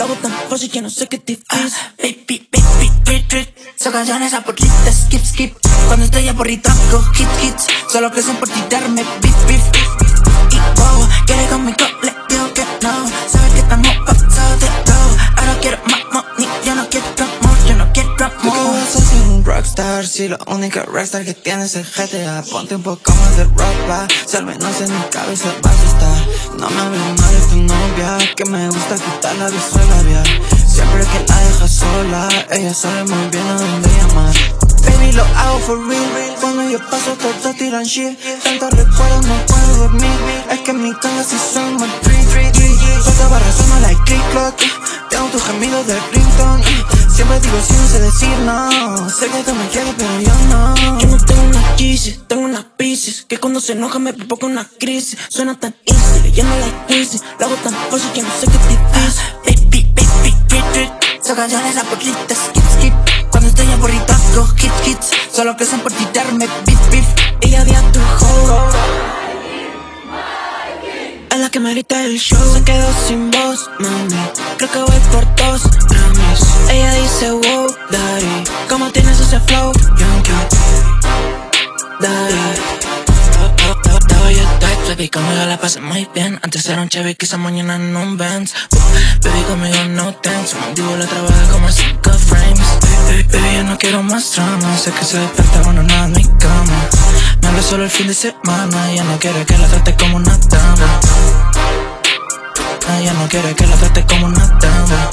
Lo hago tan fácil que no sé qué es difícil. Baby, baby, retreat. Son canciones a porrita, skip, skip. Cuando estoy a porrita, hago hits. Solo crecen por tirarme beef, beef. Y wow, quiere conmigo, le digo que no. Sabes que estamos pasados de todo. Ahora quiero más money, yo no quiero amor, yo no quiero amor. ¿Tú qué vas a ser un rockstar? Si lo único rockstar que tienes es GTA. Ponte un poco más de ropa, si al menos en mi cabeza vas a estar. No me hables mal de tu novia, que me gusta quitarla de su labial. Siempre que la dejas sola, ella sabe muy bien a dónde llamar. Baby, lo hago for real. Cuando yo paso todos tiran shit. Tantos recuerdos, no puedo dormir. Es que en mi cama sí son más free. Cuántas barras suenan like click clock. Tengo tus gemidos de ringtone. Siempre digo sí, no sé decir no. Sé que tú me quieres, pero yo no. Yo no tengo una crisis, tengo unas piscis. Que cuando se enoja me provoca una crisis. Suena tan easy, leyendo like Quizzy. Lo hago tan fácil que no sé qué es difícil. Baby, baby, retreat. Son canciones a porritas, skip, skip. Cuando estoy aburrido hago hits. Solo crecen por tirarme beef, beef. Ella vi a tu hoe, es la que me grita el show. Se quedó sin voz, mami. Creo que voy por 2 Grammys. Ella dice wow, daddy. ¿Cómo tienes ese flow? Young, daddy. Doy el type, baby, conmigo la pasé muy bien. Antes era un Chevy, quizá mañana en un Benz. Baby, conmigo no thanks. Su mandíbula trabaja como 5 frames. Baby, yo no quiero más drama. Sé que se despierta cuando nada en mi cama. Me habla solo el fin de semana. Ella no quiere que la trate como una dama. Ella no quiere que la trate como una dama.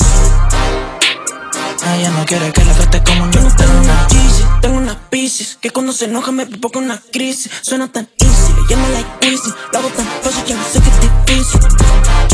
Ella no quiere que la trate como una dama. Yo no tengo una crisis, tengo unas piscis. Que cuando se enoja me provoca una crisis. Suena tan easy, leyendo like Quizzy. Lo hago tan fácil que no sé qué es difícil.